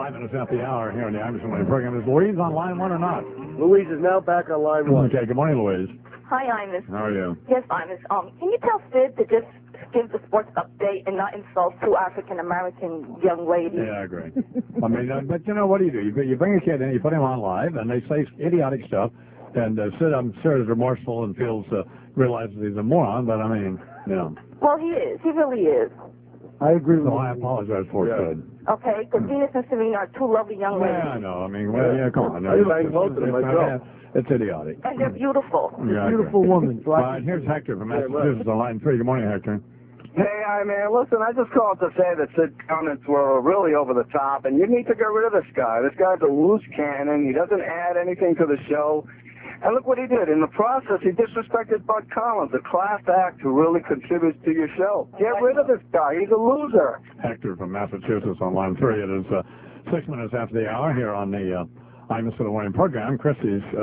5 minutes after the hour here on the Iverson Wayne program. Is Louise on line 1 or not? Louise is now back on line 1. Okay, good morning, Louise. Hi, Imus. How are you? Yes, Imus. Can you tell Sid to just give the sports update and not insult two African-American young ladies? Yeah, I agree. I mean, but you know, what do? You bring a kid in, you put him on live, and they say idiotic stuff, and Sid, I'm sure, is remorseful and realizes he's a moron, but I mean, you know. Well, he is. He really is. I agree with So I apologize for Sid. Okay, because Venus and Serena are two lovely young ladies. Yeah, I know. I mean, well, yeah, come on. I banged both of them myself. It's idiotic. And they're beautiful. Yeah, Beautiful woman. All right, here's Hector from Massachusetts on line 3. Good morning, Hector. Hey, man, listen, I just called to say that Sid's comments were really over the top, and you need to get rid of this guy. This guy's a loose cannon. He doesn't add anything to the show. And look what he did. In the process, he disrespected Bud Collins, a class act who really contributes to your show. Get rid of this guy. He's a loser. Hector from Massachusetts on line 3. It is 6 minutes after the hour here on the Imus Wayne program. Christie's